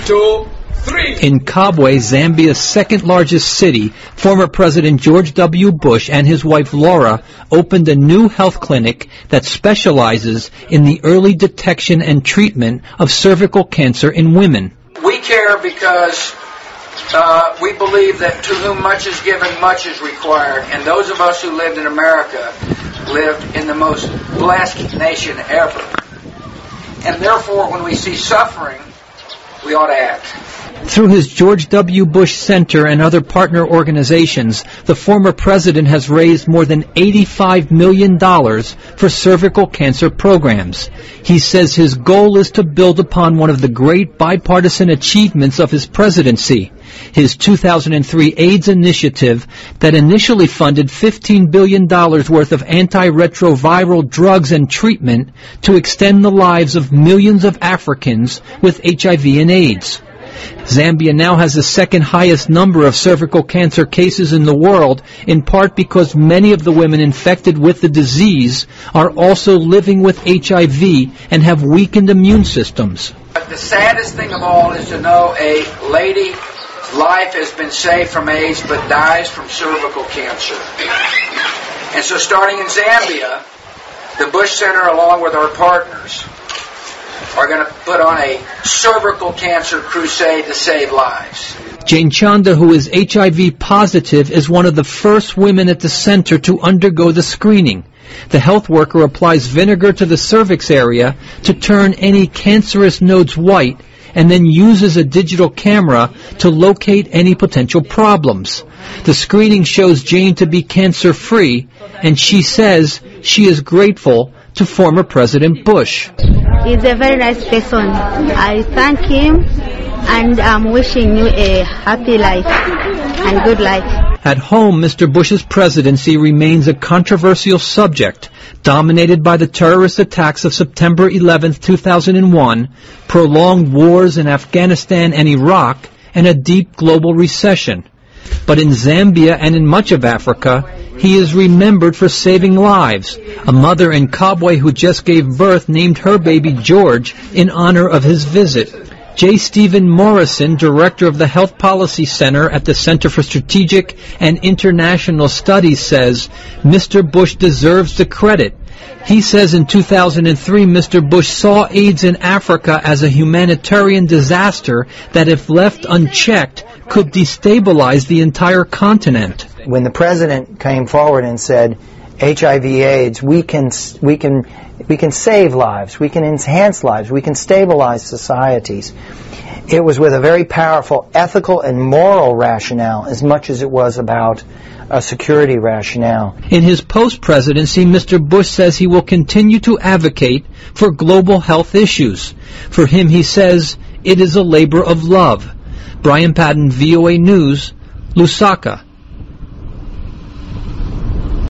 2, 3. In Kabwe, Zambia's second-largest city, former President George W. Bush and his wife Laura opened a new health clinic that specializes in the early detection and treatment of cervical cancer in women. We care because we believe that to whom much is given, much is required. And those of us who lived in America lived in the most blessed nation ever. And therefore, when we see suffering, we ought to act. Through his George W. Bush Center and other partner organizations, the former president has raised more than $85 million for cervical cancer programs. He says his goal is to build upon one of the great bipartisan achievements of his presidency, his 2003 AIDS initiative that initially funded $15 billion worth of antiretroviral drugs and treatment to extend the lives of millions of Africans with HIV and AIDS. Zambia now has the second highest number of cervical cancer cases in the world, in part because many of the women infected with the disease are also living with HIV and have weakened immune systems. But the saddest thing of all is to know a lady's life has been saved from AIDS but dies from cervical cancer. And so starting in Zambia, the Bush Center, along with our partners, are going to put on a cervical cancer crusade to save lives. Jane Chanda, who is HIV positive, is one of the first women at the center to undergo the screening. The health worker applies vinegar to the cervix area to turn any cancerous nodes white and then uses a digital camera to locate any potential problems. The screening shows Jane to be cancer-free, and she says she is grateful to former President Bush. He's a very nice person. I thank him, and I'm wishing you a happy life and good life. At home, Mr. Bush's presidency remains a controversial subject, dominated by the terrorist attacks of September 11, 2001, prolonged wars in Afghanistan and Iraq, and a deep global recession. But in Zambia and in much of Africa, he is remembered for saving lives. A mother in Kabwe who just gave birth named her baby George in honor of his visit. J. Stephen Morrison, director of the Health Policy Center at the Center for Strategic and International Studies, says Mr. Bush deserves the credit. He says in 2003, Mr. Bush saw AIDS in Africa as a humanitarian disaster that, if left unchecked, could destabilize the entire continent. When the president came forward and said, HIV/AIDS, we can save lives, we can enhance lives, we can stabilize societies, it was with a very powerful ethical and moral rationale as much as it was about a security rationale. In his post-presidency, Mr. Bush says he will continue to advocate for global health issues. For him, he says, it is a labor of love. Brian Patton, VOA News, Lusaka.